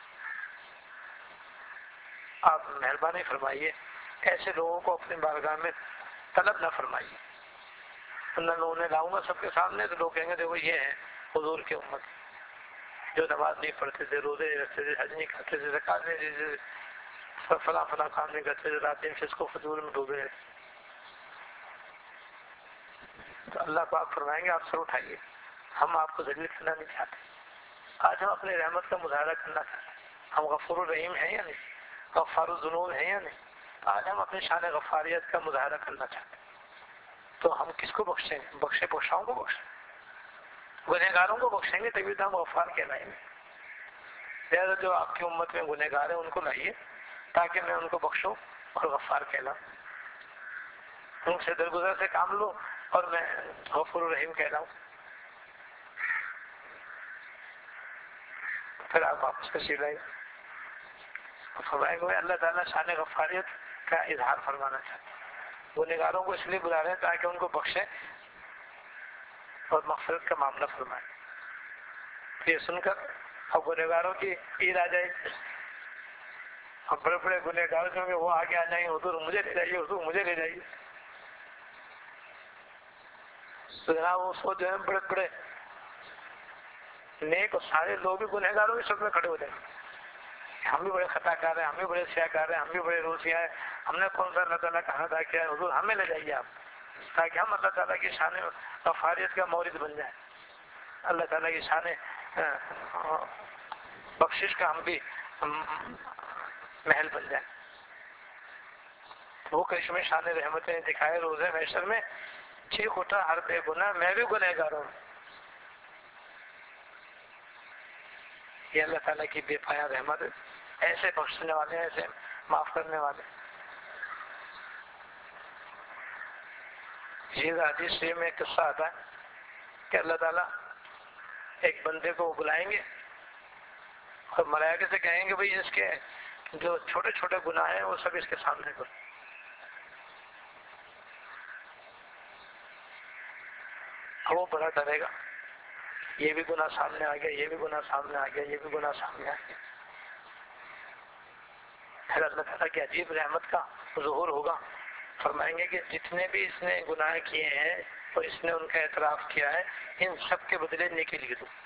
آپ مہربانی فرمائیے ایسے لوگوں کو اپنے بارگاہ میں طلب نہ فرمائیے، نہ انہیں لاؤں گا سب کے سامنے تو لوگ کہیں گے دیکھو یہ ہیں حضور کی امت جو نماز نہیں پڑھتے تھے، روزے نہیں رکھتے تھے، حج نہیں کرتے تھے، زکوٰۃ نہیں دیتے تھے، فلاں فلاں کام نہیں کرتے تھے، رات دن فسق و فجور میں ڈوبے ہیں۔ تو اللہ پاک فرمائیں گے آپ سر اٹھائیے، ہم آپ کو ذلیل کرنا نہیں چاہتے، آج ہم اپنے رحمت کا مظاہرہ کرنا چاہتے ہیں، ہم غفور الرحیم ہیں یا نہیں، غفار الذنوب ہیں یا نہیں، آج ہم اپنی شان غفاریت کا مظاہرہ کرنا چاہتے ہیں، تو ہم کس کو بخشیں گے؟ بخشے بخشاؤں کو بخشیں، گنہگاروں کو بخشیں گے تبھی تو ہم غفار کہلائیں گے۔ لہٰذا جو آپ کی امت میں گنہگار ہیں ان کو لائیے تاکہ میں ان کو بخشوں اور غفار کہلاؤں، ان سے درگزر سے کام لو اور میں غفور الرحیم کہلاؤں۔ پھر آپ واپس تشریف لائیں فرمائیں گے اللہ تعالیٰ شان غفاریت کا اظہار فرمانا چاہتے ہیں، گنہگاروں کو اس لیے بلا رہے ہیں تاکہ ان کو بخشیں اور مغفرت کا معاملہ فرمائیں۔ یہ سن کر اب گنہگاروں کی عید آ جائے، اور بڑے بڑے گنہگار جو وہ آگے آ جائیں گے حضور مجھے لے جائیے حضور مجھے لے جائیے. تو جناب وہ سو جو ہے بڑے بڑے نیک اور سارے لوگ بھی گنہگاروں کے سب میں کھڑے ہو جائیں گے. ہم بھی بڑے خطا کار ہیں, ہم بھی بڑے سیاہ کار ہیں, ہم بھی بڑے روسیا ہیں, ہم نے کون سا اللہ تعالیٰ کا ادا کیا ہے, حضور ہمیں لے جائیے آپ, تاکہ ہم اللہ تعالیٰ کی شان و فاریت کا مورد بن جائیں, اللہ تعالیٰ کی شان بخشش کا ہم بھی محل بن جائیں. وہ کرشمے شان رحمتیں دکھائے روزے محشر میں, ٹھیک ہوتا ہر بے گناہ میں بھی گنہگار ہوں. یہ اللہ تعالیٰ کی بے پایا رحمت, ایسے بخشنے والے, ایسے معاف کرنے والے. یہ حدیث شریف میں ایک قصہ آتا ہے کہ اللہ تعالیٰ ایک بندے کو بلائیں گے اور ملائکہ سے کہیں گے بھئی اس کے جو چھوٹے چھوٹے گناہ ہیں وہ سب اس کے سامنے کرو. وہ بڑا ڈرے گا, یہ بھی گناہ سامنے آ گیا, یہ بھی گناہ سامنے آ گیا, یہ بھی گناہ سامنے آ گیا. پھر اللہ تعالیٰ کی عجیب رحمت کا ظہور ہوگا, فرمائیں گے کہ جتنے بھی اس نے گناہ کیے ہیں اور اس نے ان کا اعتراف کیا ہے, ان سب کے بدلے نیکی لکھ دو.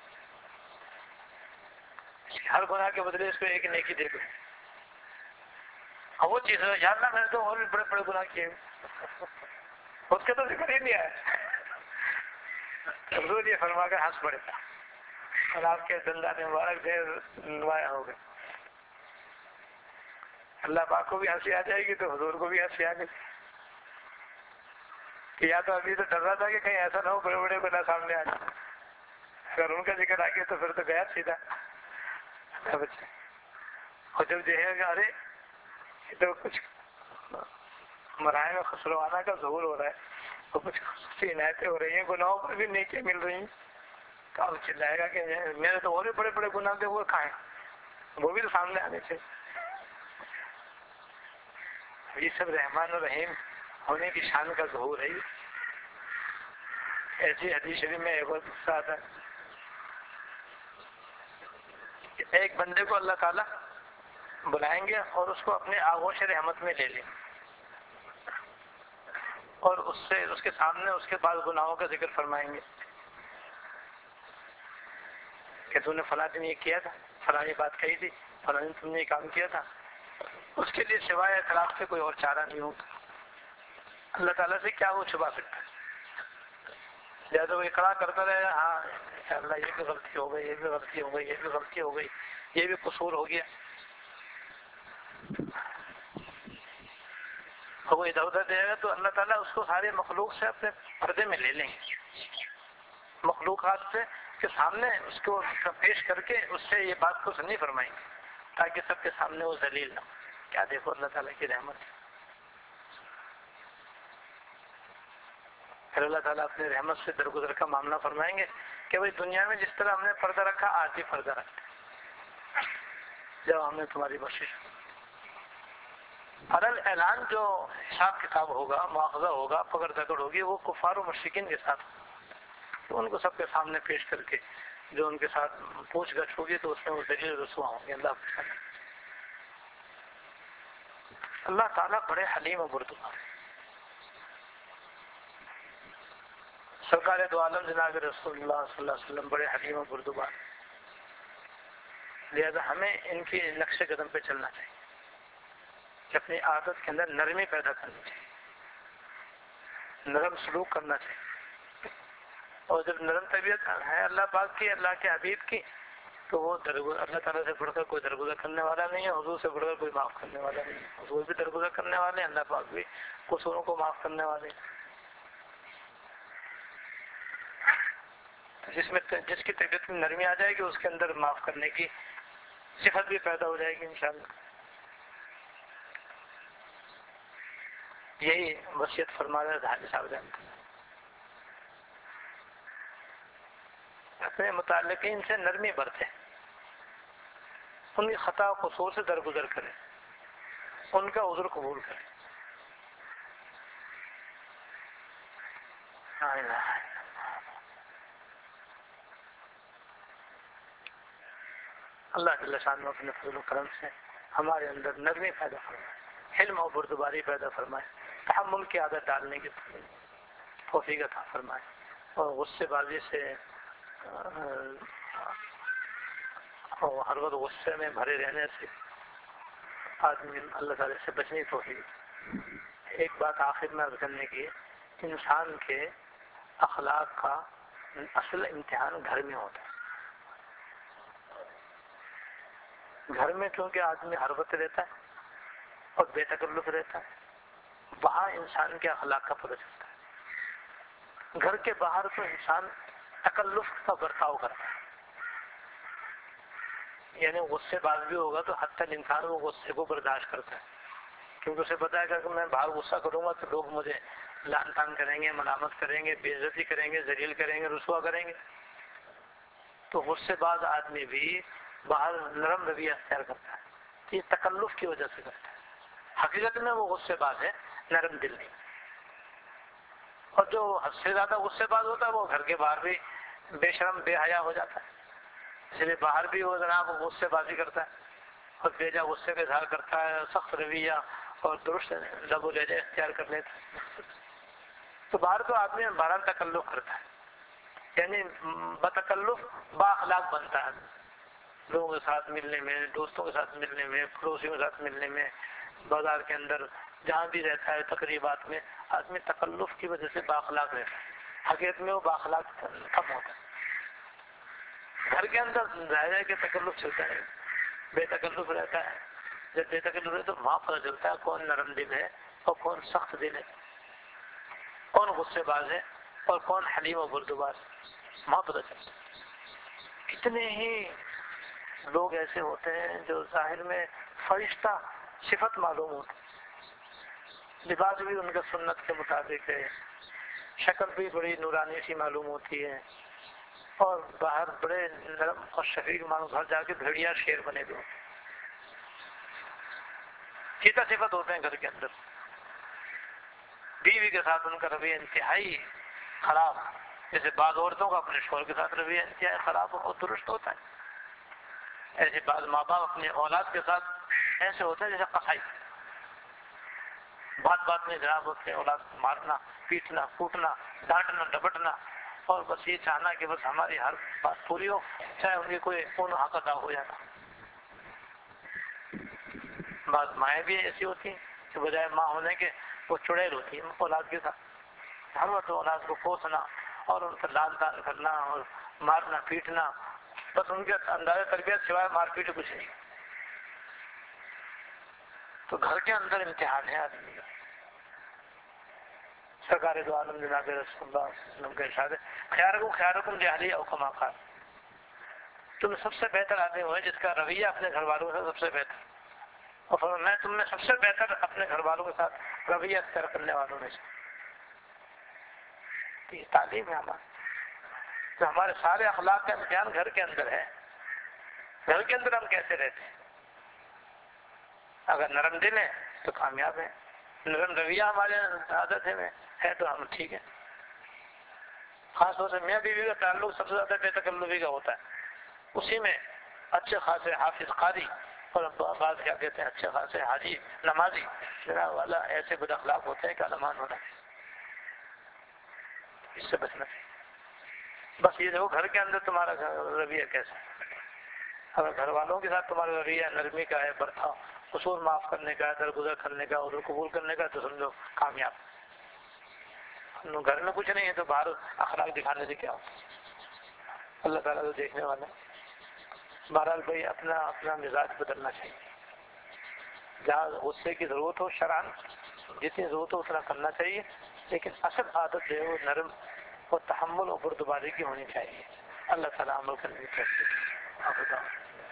ہر گناہ کے بدلے اس کو ایک نیکی دے دو. اور وہ چیز ہے یاد نہ, میں نے تو اور بھی بڑے بڑے گناہ کیے, اس کے تو ذکر ہی نہیں آیا. حضور یہ فرما کر ہنس پڑے تھا اور آپ کے دندان مبارک دیر نمایاں ہو گئے. اللہ پاک کو بھی ہنسی آ جائے گی تو حضور کو بھی ہنسی آ گئی کہ یا تو ابھی تو ڈر رہا تھا کہ کہیں ایسا نہ ہو بڑے بڑے گناہ سامنے آ جائے, اگر ان کا ذکر آ گیا تو پھر تو گیا سیدھا بچے. اور جب دیکھے گا ارے یہ تو کچھ مراحل میں خسروانہ کا ظہور ہو رہا ہے اور کچھ خصوصی عنایتیں ہو رہی ہیں, گناہوں پر بھی نیکیاں مل رہی ہیں, تو اب چلائے گا کہ میرے تو اور بھی بڑے بڑے گناہ تھے وہ کھائیں, وہ بھی تو سامنے آنے چاہیے. یہ سب رحمان و رحیم ہونے کی شان کا ظہور ہے. ایسی حدیث شریف میں ایک اور قصہ آتا ہے کہ ایک بندے کو اللہ تعالیٰ بلائیں گے اور اس کو اپنے آغوش رحمت میں لے لیں اور اس سے اس کے سامنے اس کے بعد گناہوں کا ذکر فرمائیں گے کہ تم نے فلاں دن یہ کیا تھا, فلاں یہ بات کہی تھی, فلاں دن تم نے یہ کام کیا تھا. اس کے لیے سوائے اعتراف سے کوئی اور چارہ نہیں ہوگا. اللہ تعالیٰ سے کیا وہ چھپا سکتا ہے؟ یا تو وہ اقرار کرتا رہے گا, ہاں اللہ یہ بھی غلطی ہو گئی, یہ بھی غلطی ہو گئی, یہ بھی غلطی ہو گئی, یہ بھی قصور ہو گیا. اور وہ ادھر ادھر دے گا تو اللہ تعالیٰ اس کو سارے مخلوق سے اپنے پردے میں لے لیں گے, مخلوقات سے کے سامنے اس کو پیش کر کے اس سے یہ بات کو نہیں فرمائیں گے تاکہ سب کے سامنے وہ ذلیل نہ ہو. کیا دیکھو اللہ تعالیٰ کی رحمت. پھر اللہ تعالیٰ اپنی رحمت سے درگزر کا معاملہ فرمائیں گے کہ بھائی دنیا میں جس طرح ہم نے پردہ رکھا آج بھی پردہ رکھتے, جب ہم نے تمہاری بخشش. فرل اعلان جو حساب کتاب ہوگا, مواخذہ ہوگا, پکڑ دکڑ ہوگی, وہ کفار و مشرکین کے ساتھ, تو ان کو سب کے سامنے پیش کر کے جو ان کے ساتھ پوچھ گچھ ہوگی تو اس میں وہ ذلیل رسوا ہوں گے. اللہ اللہ تعالیٰ بڑے حلیم و بردبار ہیں. سرکار دو عالم جناب رسول اللہ صلی اللہ علیہ وسلم بڑے حلیم و بردبار, لہذا ہمیں ان کی نقش قدم پہ چلنا چاہیے کہ اپنی عادت کے اندر نرمی پیدا کرنی چاہیے, نرم سلوک کرنا چاہیے. اور جب نرم طبیعت ہے اللہ پاک کی, اللہ کے حبیب کی, تو وہ درگزر اللہ تعالیٰ سے بڑھ کر کوئی درگزر کرنے والا نہیں ہے, حضور سے بڑھ کر کوئی معاف کرنے والا نہیں ہے. حضور بھی درگزر کرنے والے ہیں, اللہ پاک بھی قصوروں کو معاف کرنے والے ہیں. جس میں جس کی طبیعت میں نرمی آ جائے گی اس کے اندر معاف کرنے کی صفت بھی پیدا ہو جائے گی انشاءاللہ. یہی وصیت فرما رہے تھے حاجی صاحب جان, اپنے متعلقین سے نرمی برتے, ان کی خطا و قصور سے درگزر کریں, ان کا عذر قبول کریں. اللہ جل شانہ اپنے فضل و کرم سے ہمارے اندر نرمی پیدا فرمائے، حلم اور بردباری پیدا فرمائے، تحمل کی عادت ڈالنے کی توفیق عطا فرمائے، اور غصے بازی سے اور ہر وقت غصے میں بھرے رہنے سے آدمی اللہ تعالیٰ سے بچنے کی توفیق۔ ایک بات آخر میں عرض کرنے کی، انسان کے اخلاق کا اصل امتحان گھر میں ہوتا ہے۔ گھر میں کیونکہ آدمی ہر وقت رہتا ہے اور بے تکلف رہتا ہے، وہاں انسان کے اخلاق کا پتہ چلتا ہے۔ گھر کے باہر تو انسان تکلف کا برتاؤ کرتا ہے، یعنی غصے باز بھی ہوگا تو حتی انسان وہ غصے کو برداشت کرتا ہے، کیونکہ اسے پتا ہے کہ میں باہر غصہ کروں گا تو لوگ مجھے لان تان کریں گے، ملامت کریں گے، بے عزتی کریں گے، ذلیل کریں گے، رسوا کریں گے۔ تو غصے باز آدمی بھی باہر نرم رویہ اختیار کرتا ہے، یہ تکلف کی وجہ سے کرتا ہے۔ حقیقت میں وہ غصے باز ہے، نرم دل نہیں۔ اور جو حد سے زیادہ غصے باز ہوتا ہے وہ گھر کے باہر بھی بے شرم بے حیا ہو جاتا ہے، اس لیے باہر بھی وہ جناب غصے بازی کرتا ہے اور بیجا غصے کا اظہار کرتا ہے، سخت رویہ اور درست لب و لہجہ اختیار کر لیتا ہے۔ تو باہر تو آدمی بہرحال تکلف کرتا ہے، یعنی بتکلف با اخلاق بنتا ہے، لوگوں کے ساتھ ملنے میں، دوستوں کے ساتھ ملنے میں، پڑوسیوں کے ساتھ ملنے میں، بازار کے اندر جہاں بھی رہتا ہے، تقریبات میں آدمی تکلف کی وجہ سے با اخلاق رہتا ہے، حقیقت میں وہ با اخلاق کم ہوتا ہے۔ گھر کے اندر ظاہر ہے کہ تکلف چلتا ہے، بے تکلف رہتا ہے، جب بے تکلف رہتا ہے تو وہاں پتہ چلتا ہے کون نرم دل ہے اور کون سخت دل ہے، کون غصے باز ہے اور کون حلیم و بردبار، وہاں پتہ چلتا ہے۔ کتنے ہی لوگ ایسے ہوتے ہیں جو ظاہر میں فرشتہ صفت معلوم ہوتی، لباس بھی ان کا سنت کے مطابق ہے، شکل بھی بڑی نورانی سی معلوم ہوتی ہے، اور باہر بڑے نرم اور شفیق معلوم، گھر جا کے بھیڑیا شیر بنے ہوئے چیتا صفت ہوتے ہیں۔ گھر کے اندر بیوی کے ساتھ ان کا رویہ انتہائی خراب، جیسے بعض عورتوں کا اپنے شوہر کے ساتھ رویہ انتہائی خراب اور درست ہوتا ہے، ایسے بعض ماں باپ اپنے اولاد کے ساتھ ایسے ہوتے ہیں جیسے قصائی، بات بات میں جناب اپنے اولاد مارنا، پیٹنا، کوٹنا، ڈانٹنا، ڈپٹنا، اور بس یہ چاہنا کہ بس ہماری ہر بات پوری ہو، چاہے ان کی کوئی کون حق ادا ہو جاتا۔ بعض مائیں بھی ایسی ہوتی ہیں کہ بجائے ماں ہونے کے وہ چڑیل ہوتی ہیں اولاد کے ساتھ، ہر وقت اولاد کو کوسنا اور ان پر لان تان کرنا اور مارنا پیٹنا، بس ان کے انداز تربیت سوائے مار پیٹ کچھ نہیں۔ تو گھر کے اندر امتحان ہے آدمی کا۔ سرکار دو عالم جناب رسول اللہ صلی اللہ علیہ وسلم کا ارشاد ہے، خیارکم خیارکم لأہلہ او کما قال، تم سب سے بہتر آدمی ہوئے جس کا رویہ اپنے گھر والوں سے سب سے بہتر، اور فرمایا میں تم میں سب سے بہتر اپنے گھر والوں کے ساتھ رویہ اختیار کرنے والوں میں سے۔ یہ تعلیم ہے ہماری، تو ہمارے سارے اخلاق کا امتحان گھر کے اندر ہے۔ گھر کے اندر ہم کیسے رہتے ہیں؟ اگر نرم دل ہے تو کامیاب ہے، نرم رویہ ہمارے عادت ہے میں ہے تو ہم ٹھیک ہے۔ خاص طور سے میاں بیوی کا تعلق سب سے زیادہ بے تکلفی کا ہوتا ہے، اسی میں اچھے خاصے حافظ قاری اور بعض کیا کہتے ہیں اچھے خاصے حاجی نمازی جناب والا ایسے بد اخلاق ہوتے ہیں کہ علمان ہونا ہے، اس سے بچنا چاہیے۔ بس یہ دیکھو گھر کے اندر تمہارا رویہ کیسا ہے، اگر گھر والوں کے ساتھ تمہارا رویہ نرمی کا ہے، برتاؤ قصور معاف کرنے کا، درگزر کرنے کا، عذر قبول کرنے کا، تو سمجھو کامیاب۔ گھر میں کچھ نہیں ہے تو باہر اخلاق دکھانے سے کیا ہوتا؟ اللہ تعالیٰ تو دیکھنے والا ہے۔ بہرحال بھائی اپنا اپنا مزاج بدلنا چاہیے، جہاں غصے کی ضرورت ہو شرعاً جتنی ضرورت ہو اتنا کرنا چاہیے، لیکن اصل عادت جو ہے وہ نرم اور تحمل اور بردباری کی ہونی چاہیے۔ اللہ تعالیٰ عمل کرنے کی توفیق عطا۔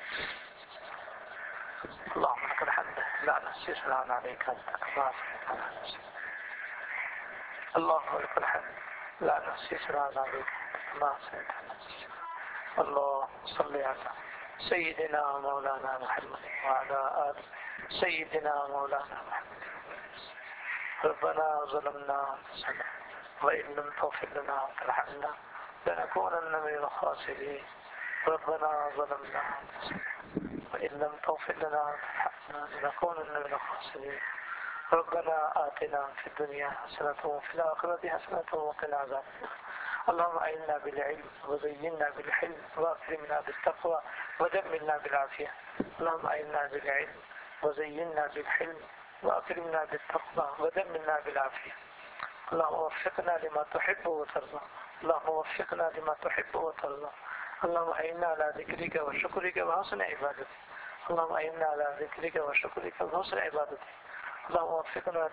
اللهم لك الحمد لا نحصي ثناء عليك أنت كما أثنيت على نفسك، اللهم لك الحمد لا نحصي ثناء عليك كما أثنيت على نفسك، اللهم صل على سيدنا مولانا محمد وعلى آل سيدنا مولانا محمد۔ ربنا ظلمنا أنفسنا وإن لم تغفر لنا وترحمنا لنكونن من الخاسرين، ربنا ظلمنا أنفسنا وإن لم تغفر لنا وترحمنا لنكونن من الخاسرين ربنا آتنا في الدنيا حسنة وفي الآخرة حسنة وقنا عذاب النار اللهم أعنا بالعلم وزينا بالحلم وأكرمنا بالتقوى ودمرنا بالعافية اللهم أعنا بالعلم وزينا بالحلم وأكرمنا بالتقوى ودمرنا بالعافية اللهم وفقنا لما تحب وترضى اللهم وفقنا لما تحب وترضى اللهم أعنا على ذكرك وشكرك وحسن عبادتك اللهم أعنا على ذكرك وشكرك وحسن عبادتك اللهم وفقنا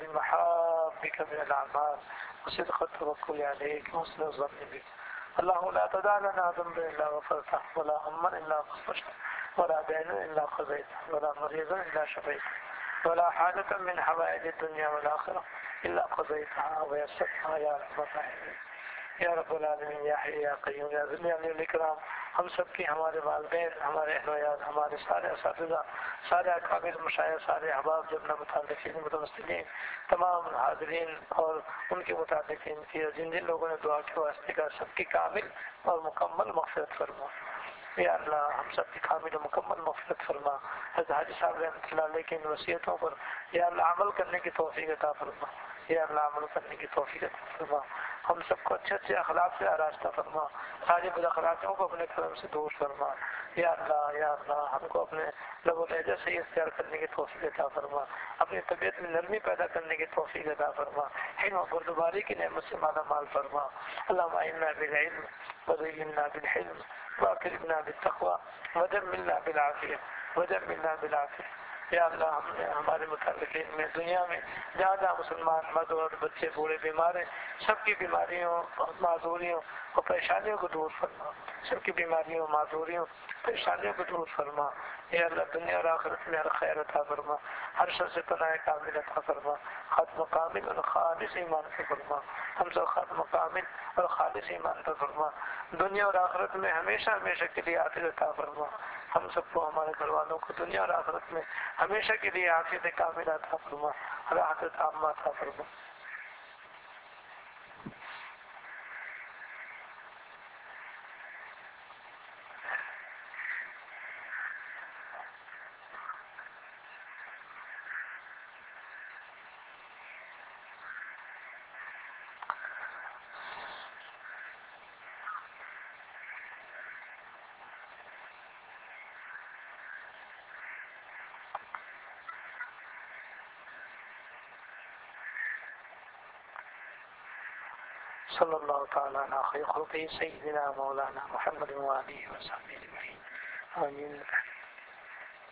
لمحابك من الأعمال وصدق التوكل عليك وحسن الظن بك اللهم لا تدع لنا ذنبا إلا غفرته ولا هما إلا فرجته ولا دينا إلا قضيته ولا مريضا إلا شفيته ولا حاجة من حوائج الدنيا والآخرة إلا قضيتها ويسرتها يا رب الراحمين یا رب العالمین یا حی یا قیوم یا ذی الجلال والاکرام ہم سب کی ہمارے والدین ہمارے اہل و عیال ہمارے سارے اساتذہ سارے اکابر مشائخ سارے احباب جو اپنا متعلقین متوسلین تمام حاضرین اور ان کے متعلقین کی جن جن لوگوں نے دعا کے واسطے کا سب کی کامل اور مکمل مغفرت فرما یا اللہ ہم سب کی کامل و مکمل مغفرت فرما حضرت حاجی صاحب رحمۃ اللہ علیہ کی ان وصیتوں پر یا اللہ عمل کرنے کی توفیق عطا فرما یا اللہ عمل کرنے کی توفیق عطا فرما ہم سب کو اچھے اچھے اخلاق سے آراستہ فرما ساری بد اخلاقیوں کو اپنے کرم سے دور فرما یا اللہ یا اللہ ہم کو اپنے لب و لہجہ سے اختیار کرنے کی توفیق عطا فرما اپنی طبیعت میں نرمی پیدا کرنے کی توفیق عطا فرما حلم و بردباری کی نعمت سے مالا مال فرما اللہم اعنا بالعلم وزینا بالحلم واکرمنا بالتقوی ودمرنا بالعافیہ ودمرنا بالعافیہ یا اللہ ہم نے ہمارے متعلقین میں دنیا میں زیادہ مسلمان مرد اور بچے بوڑھے بیمار ہیں سب کی بیماریوں معذوریوں اور پریشانیوں کو دور فرما سب کی بیماریوں معذوریوں پریشانیوں کو دور فرما یا اللہ دنیا اور آخرت میں ہر خیر عطا فرما ہر شر سے پناہ کامل عطا فرما ختم کامل اور خالص ایمان سے فرما ہم سب ختم کامل اور خالص ایمان پر فرما دنیا اور آخرت میں ہمیشہ ہمیشہ کے لیے عافیت عطا فرما ہم سب کو ہمارے گھر والوں کو دنیا اور آخرت میں ہمیشہ کے لیے عافیت کامل عطا فرما راحت تامہ عطا فرما صلی اللہ تعالیٰ علی خیر خلقہ سیدنا مولانا محمد و آلہ و صحبہ اجمعین آمین.